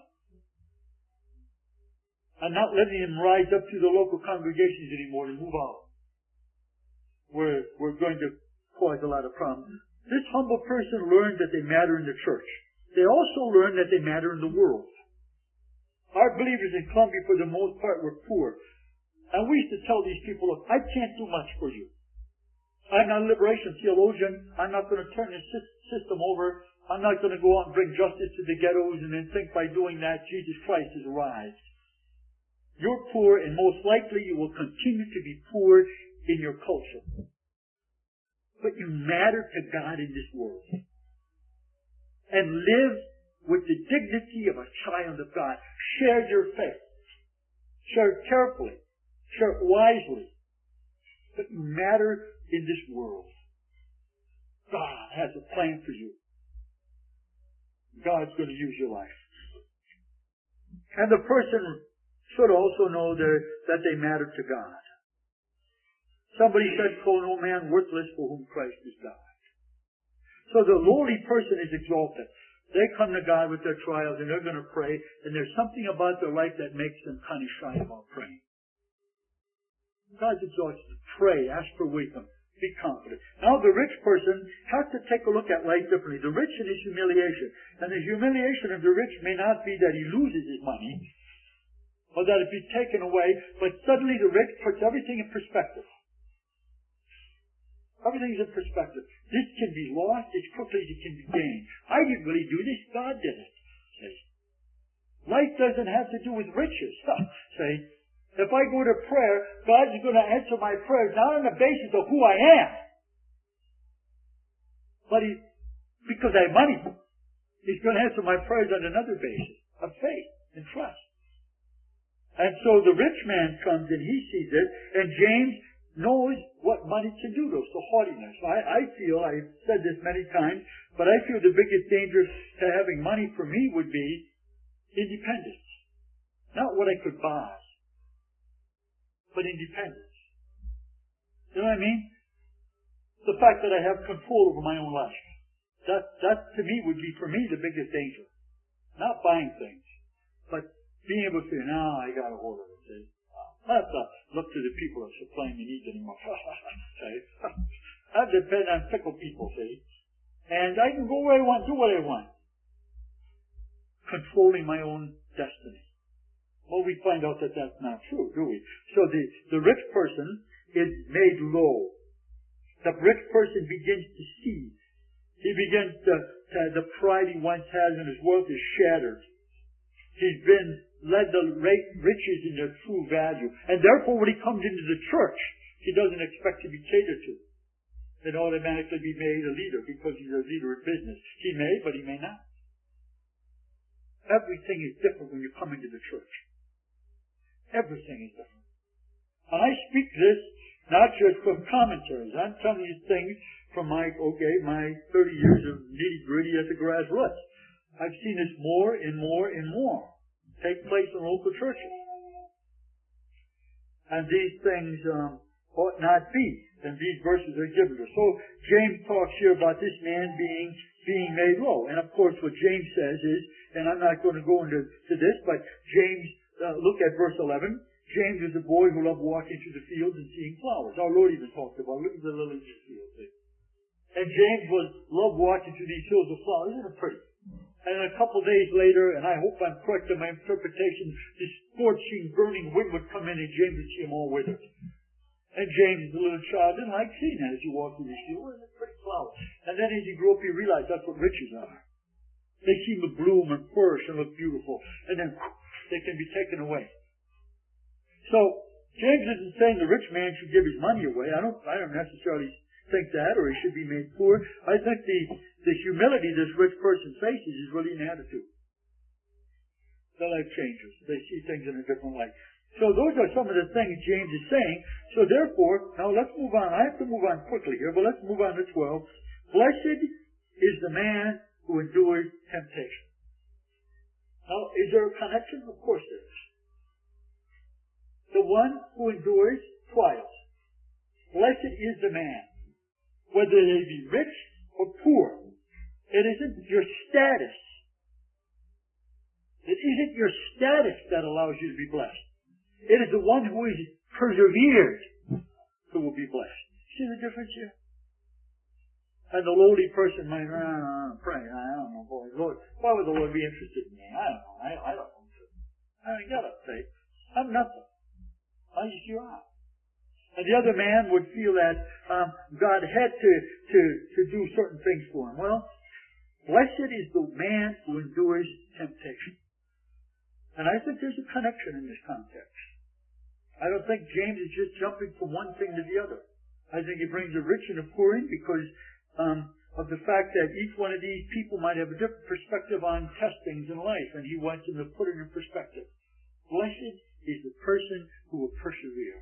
and not letting them rise up to the local congregations anymore and move out, we're going to cause a lot of problems. This humble person learned that they matter in the church. They also learned that they matter in the world. Our believers in Columbia, for the most part, were poor. And we used to tell these people, look, I can't do much for you. I'm not a liberation theologian. I'm not going to turn the system over. I'm not going to go out and bring justice to the ghettos and then think by doing that Jesus Christ has arrived. You're poor, and most likely you will continue to be poor in your culture. But you matter to God in this world. And live with the dignity of a child of God. Share your faith. Share it carefully. Share it wisely. But you matter in this world. God has a plan for you. God's going to use your life. And the person should also know that they matter to God. Somebody said, call no man worthless for whom Christ is died. So the lowly person is exalted. They come to God with their trials and they're going to pray, and there's something about their life that makes them kind of shy about praying. God's exalted. Pray, ask for wisdom, be confident. Now the rich person has to take a look at life differently. The rich in his humiliation. And the humiliation of the rich may not be that he loses his money, or that it be taken away, but suddenly the rich puts everything in perspective. Everything's in perspective. This can be lost as quickly as it can be gained. I didn't really do this. God did it. See? Life doesn't have to do with riches. See? If I go to prayer, God's going to answer my prayers not on the basis of who I am, but because I have money. He's going to answer my prayers on another basis of faith and trust. And so the rich man comes and he sees it, and James knows what money can do to us, the haughtiness. I feel, I've said this many times, but I feel the biggest danger to having money for me would be independence. Not what I could buy, but independence. You know what I mean? The fact that I have control over my own life. That to me would be, for me, the biggest danger. Not buying things, but being able to say, now I got a hold of it, see? I have to look to the people that supplying the needs anymore. I depend on fickle people, see? And I can go where I want, do what I want. Controlling my own destiny. Well, we find out that that's not true, do we? So the rich person is made low. The rich person begins to see. He begins to the pride he once had in his wealth is shattered. He's been led to riches in their true value. And therefore, when he comes into the church, he doesn't expect to be catered to. And automatically be made a leader because he's a leader in business. He may, but he may not. Everything is different when you come into the church. Everything is different. And I speak this Not just from commentaries. I'm telling you things from my 30 years of nitty-gritty at the grassroots. I've seen this more and more and more take place in local churches. And these things ought not be. And these verses are given us. So James talks here about this man being made low. And of course what James says is, and I'm not going to go into this, but James, look at verse 11. James was a boy who loved walking through the fields and seeing flowers. Our Lord even talked about, look at the lilies of the field. And James loved walking through these fields of flowers. Isn't it pretty? And a couple of days later, and I hope I'm correct in my interpretation, this scorching, burning wind would come in and James would see them all withered. And James, as a little child, didn't like seeing that as you walk through these fields. What a pretty flower. And then as he grew up, he realized that's what riches are. They seem to bloom and flourish and look beautiful. And then they can be taken away. So, James isn't saying the rich man should give his money away. I don't necessarily think that, or he should be made poor. I think the humility this rich person faces is really an attitude. Their life changes. They see things in a different light. So those are some of the things James is saying. So therefore, now let's move on. I have to move on quickly here, but let's move on to 12. Blessed is the man who endures temptation. Now, is there a connection? Of course there is. The one who endures trials. Blessed is the man, whether they be rich or poor. It isn't your status. It isn't your status that allows you to be blessed. It is the one who is persevered who will be blessed. See the difference here? And the lowly person might pray. I don't know, boy, Lord, why would the Lord be interested in me? I don't know. I don't know. I ain't got a faith. I'm nothing. I just you are. And the other man would feel that God had to do certain things for him. Well, blessed is the man who endures temptation. And I think there's a connection in this context. I don't think James is just jumping from one thing to the other. I think he brings a rich and a poor in because of the fact that each one of these people might have a different perspective on testings in life, and he wants them to put it in perspective. Blessed is the person who will persevere.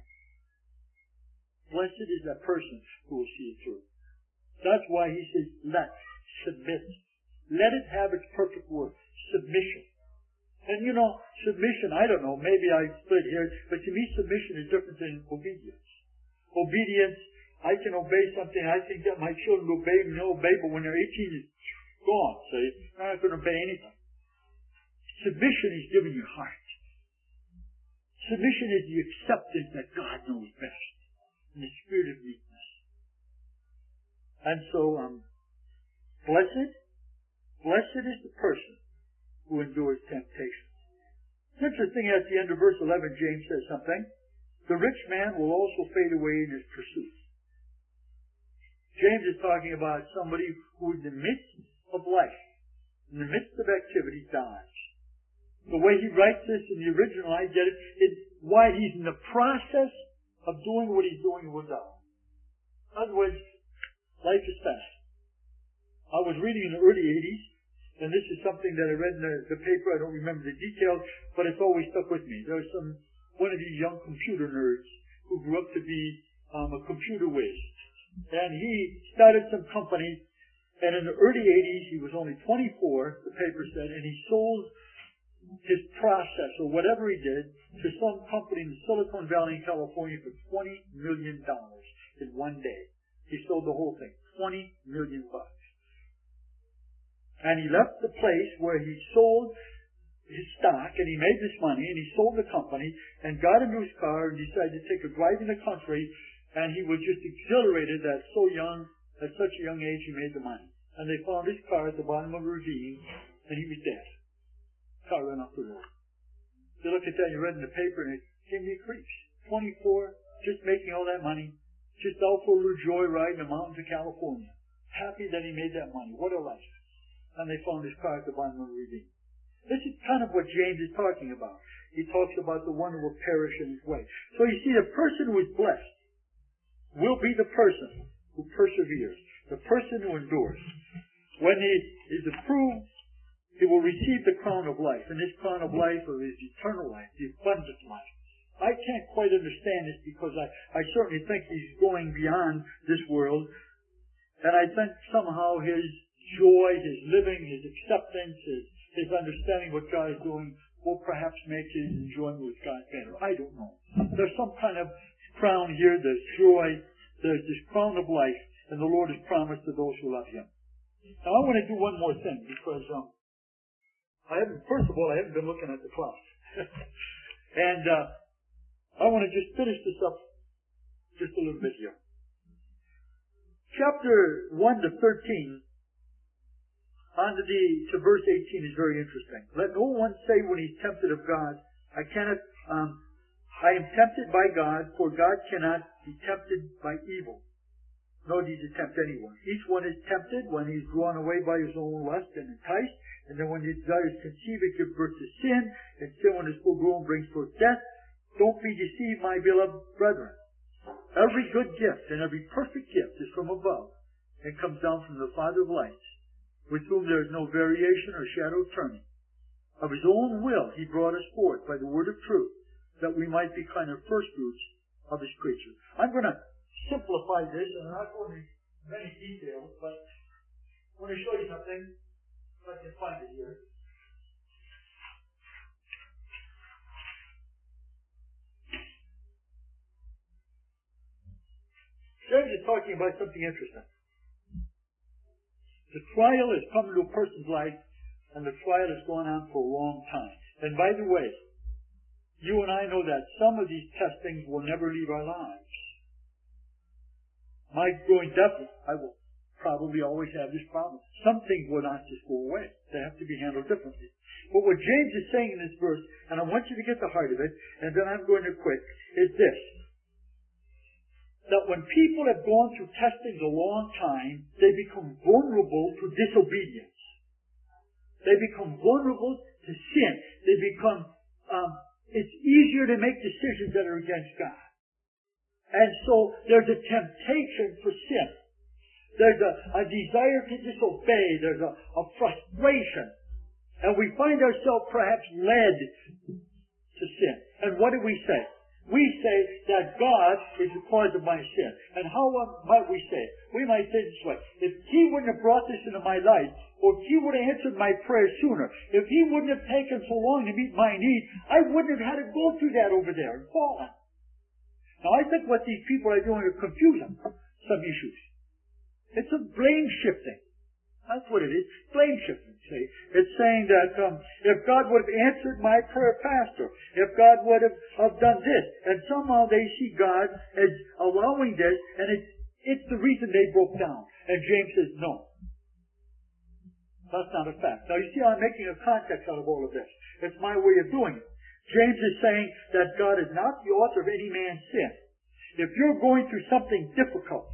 Blessed is that person who will see it through. That's why he says, submit. Let it have its perfect word, submission. And submission, I don't know, maybe I split here, but to me submission is different than obedience. Obedience, I can obey something, I can get my children to obey me, they'll obey, but when they're 18, it's gone, see? They're not going to obey anything. Submission is giving your heart. Submission is the acceptance that God knows best, and the spirit of meekness. And so, blessed is the person who endures temptation. It's interesting at the end of verse 11, James says something. The rich man will also fade away in his pursuits. James is talking about somebody who in the midst of life, in the midst of activity, dies. The way he writes this in the original, I get it, it's why he's in the process of doing what he's doing will die. In other words, life is fast. I was reading in the early 80s, and this is something that I read in the paper. I don't remember the details, but it's always stuck with me. There was one of these young computer nerds who grew up to be a computer whiz. And he started some company, and in the early 80s, he was only 24, the paper said, and he sold his process, or whatever he did, to some company in Silicon Valley in California for $20 million in one day. He sold the whole thing, $20 million. And he left the place where he sold his stock, and he made this money, and he sold the company, and got into his car, and decided to take a drive in the country, and he was just exhilarated that at such a young age, he made the money. And they found his car at the bottom of a ravine, and he was dead. Car ran off the road. You look at that, you read in the paper, and it gave me creeps. 24, just making all that money, just out for a little joyride in the mountains of California. Happy that he made that money. What a life. And they found his car at the bottom of the ravine. This is kind of what James is talking about. He talks about the one who will perish in his way. So you see, the person who is blessed will be the person who perseveres, the person who endures. When he is approved, he will receive the crown of life. And this crown of life is eternal life, the abundant life. I can't quite understand this because I certainly think he's going beyond this world. And I think somehow his joy, his living, his acceptance, his understanding what God is doing will perhaps make his enjoyment with God better. I don't know. There's some kind of crown here. There's joy. There's this crown of life. And the Lord has promised to those who love him. Now I want to do one more thing because first of all, I haven't been looking at the clock. And I want to just finish this up just a little bit here. Chapter 1 to 13, to verse 18 is very interesting. Let no one say when he's tempted of God, I am tempted by God, for God cannot be tempted by evil, nor does he tempt anyone. Each one is tempted when he's drawn away by his own lust and enticed, and then when his desires conceive, it gives birth to sin, and sin when it's full grown brings forth death. Don't be deceived, my beloved brethren. Every good gift and every perfect gift is from above, and comes down from the Father of lights, with whom there is no variation or shadow of turning. Of his own will he brought us forth by the word of truth, that we might be kind of first fruits of his creature. I'm going to simplify this, and I'm not going into many details, but I want to show you something, if I can find it here. James is talking about something interesting. The trial has come into a person's life, and the trial has gone on for a long time. And by the way, you and I know that some of these testings will never leave our lives. My growing deaf, I will probably always have this problem. Some things will not just go away. They have to be handled differently. But what James is saying in this verse, and I want you to get the heart of it, and then I'm going to quit, is this. That when people have gone through testings a long time, they become vulnerable to disobedience. They become vulnerable to sin. They become, it's easier to make decisions that are against God. And so there's a temptation for sin. There's a desire to disobey. There's a frustration. And we find ourselves perhaps led to sin. And what do we say? We say that God is the cause of my sin. And how might we say it? We might say it this way. If he wouldn't have brought this into my life, or if he would have answered my prayer sooner, if he wouldn't have taken so long to meet my need, I wouldn't have had to go through that over there and fallen. Now I think what these people are doing is confusing some issues. It's a blame shifting. That's what it is. Blame shifting. See? It's saying that if God would have answered my prayer faster, if God would have done this, and somehow they see God as allowing this, and it's the reason they broke down. And James says, no. That's not a fact. Now you see I'm making a context out of all of this. It's my way of doing it. James is saying that God is not the author of any man's sin. If you're going through something difficult,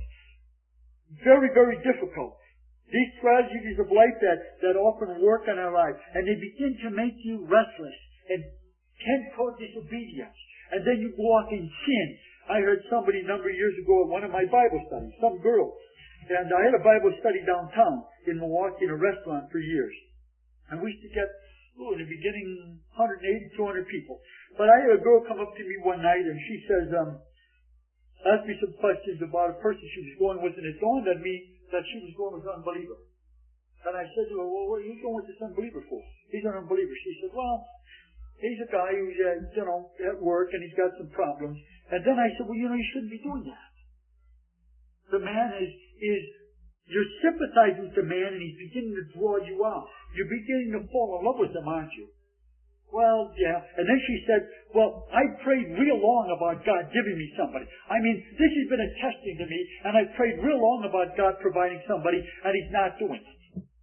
very, very difficult, these tragedies of life that often work in our lives, and they begin to make you restless and tend toward disobedience. And then you go off in sin. I heard somebody a number of years ago at one of my Bible studies, some girl. And I had a Bible study downtown in Milwaukee in a restaurant for years. And we used to get, in the beginning, 180, 200 people. But I had a girl come up to me one night and she says, asked me some questions about a person she was going with, and it dawned on me that she was going with an unbeliever. And I said to her, well, what are you going with this unbeliever for? He's an unbeliever. She said, well, he's a guy who's, at work and he's got some problems. And then I said, well, you shouldn't be doing that. The man you're sympathizing with the man and he's beginning to draw you out. You're beginning to fall in love with him, aren't you? Well, yeah. And then she said, well, I prayed real long about God giving me somebody. I mean, this has been a testing to me, and I prayed real long about God providing somebody, and he's not doing it.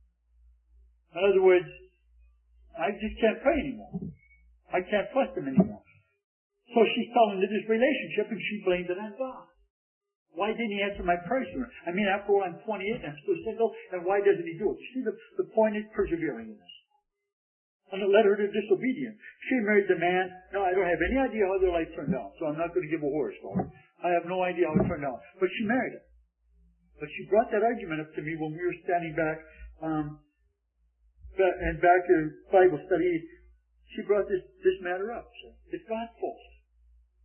In other words, I just can't pray anymore. I can't trust him anymore. So she fell into this relationship, and she blamed it on God. Why didn't he answer my prayer sooner? I mean, after all, I'm 28, and I'm still single, and why doesn't he do it? You see, the point is persevering in this. And it led her to disobedience. She married the man. Now, I don't have any idea how their life turned out, so I'm not going to give a horror story. I have no idea how it turned out. But she married him. But she brought that argument up to me when we were standing back to Bible study. She brought this matter up. So it's God's fault.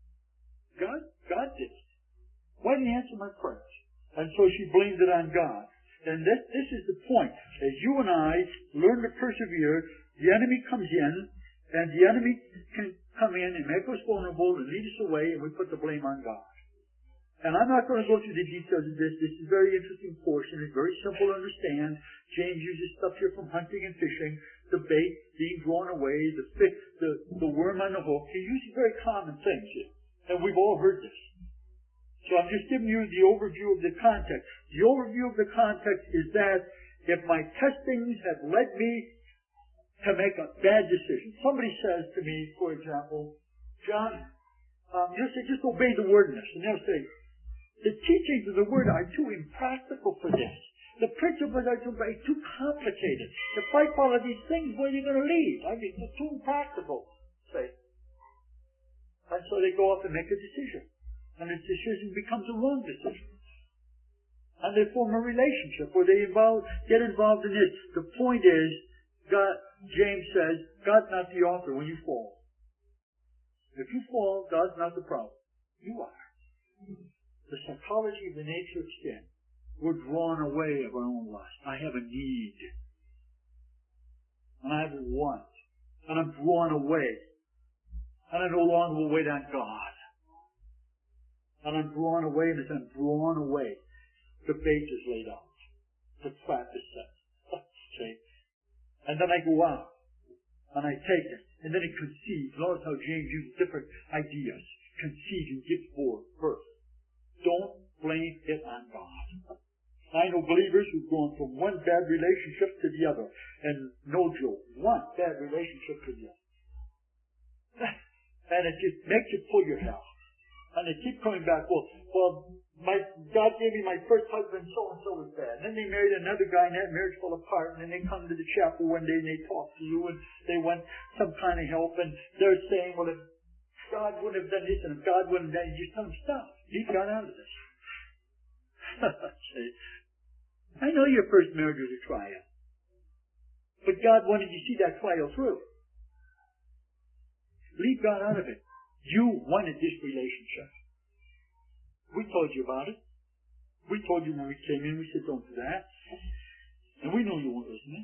God did it. Why didn't he answer my prayers? And so she blamed it on God. And this is the point. As you and I learn to persevere, the enemy comes in, and the enemy can come in and make us vulnerable and lead us away, and we put the blame on God. And I'm not going to go through the details of this. This is a very interesting portion. It's very simple to understand. James uses stuff here from hunting and fishing, the bait being drawn away, the fish, the worm on the hook. He uses very common things here. And we've all heard this. So I'm just giving you the overview of the context. The overview of the context is that if my testings have led me to make a bad decision. Somebody says to me, for example, John, just obey the word in this. And they'll say, the teachings of the word are too impractical for this. The principles are too complicated. If I follow these things, where are you going to lead? I mean, it's too impractical, say. And so they go off and make a decision. And the decision becomes a wrong decision. And they form a relationship where they get involved in this. The point is, James says, God's not the author when you fall. If you fall, God's not the problem. You are. The psychology of the nature of sin. We're drawn away of our own lust. I have a need. And I have a want. And I'm drawn away. And I no longer will wait on God. And I'm drawn away, and as I'm drawn away, the bait is laid out. The trap is set. Okay? And then I go out, and I take it, and then it conceives. Notice how James uses different ideas. Conceive and give forth birth. Don't blame it on God. I know believers who've gone from one bad relationship to the other. And no joke, one bad relationship to the other. And it just makes you pull your hair. And they keep coming back, God gave me my first husband, so-and-so was bad. And then they married another guy, and that marriage fell apart. And then they come to the chapel one day, and they talk to you, and they want some kind of help. And they're saying, well, if God wouldn't have done this, and if God wouldn't have done it, you just tell them, stop. He got out of this. I know your first marriage was a trial. But God wanted you to see that trial through. Leave God out of it. You wanted this relationship. We told you about it. We told you when we came in, we said, don't do that. And we knew you weren't listening.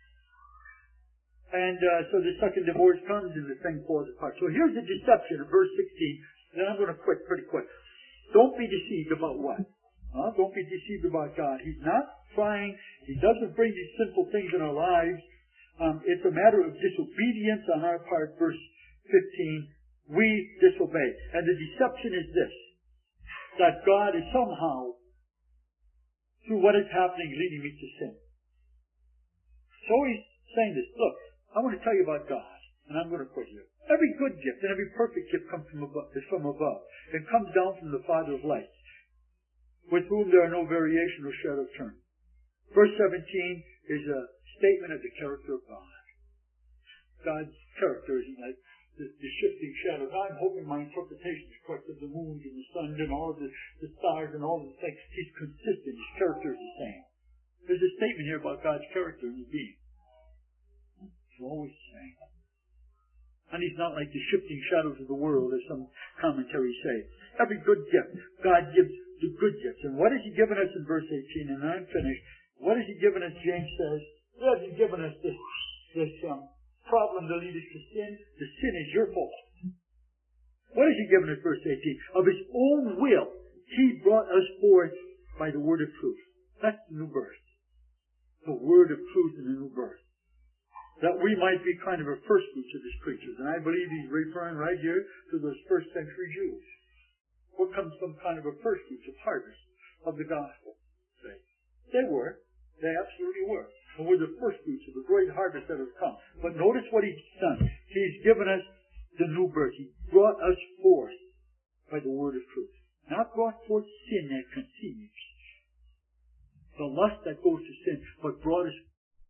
And so the second divorce comes and the thing falls apart. So here's the deception in verse 16. Then I'm going to quit pretty quick. Don't be deceived about what? Don't be deceived about God. He's not trying. He doesn't bring these simple things in our lives. It's a matter of disobedience on our part. Verse 15, we disobey. And the deception is this, that God is somehow, through what is happening, leading me to sin. So he's saying this, look, I want to tell you about God, and I'm going to quit here. Every good gift and every perfect gift comes from above, is from above. It comes down from the Father of lights, with whom there are no variation or shadow of turn. Verse 17 is a statement of the character of God. God's character isn't like the shifting shadows. I'm hoping my interpretation is correct of the moon and the sun and all of the stars and all of the things. He's consistent. His character is the same. There's a statement here about God's character and his being. He's always the same. And he's not like the shifting shadows of the world, as some commentaries say. Every good gift, God gives the good gifts. And what has he given us in verse 18? And I'm finished. What has he given us, James says? He hasn't given us this problem to lead us to sin. The sin is your fault. What has he given us, verse 18? Of his own will, he brought us forth by the word of truth. That's the new birth. The word of truth in the new birth. That we might be kind of a first fruits of his creatures. And I believe he's referring right here to those first century Jews. What comes from kind of a first fruits of harvest of the gospel? They were. They absolutely were. And we're the first fruits of the great harvest that has come. But notice what he's done. He's given us the new birth. He brought us forth by the word of truth. Not brought forth sin that conceives. The lust that goes to sin, but brought us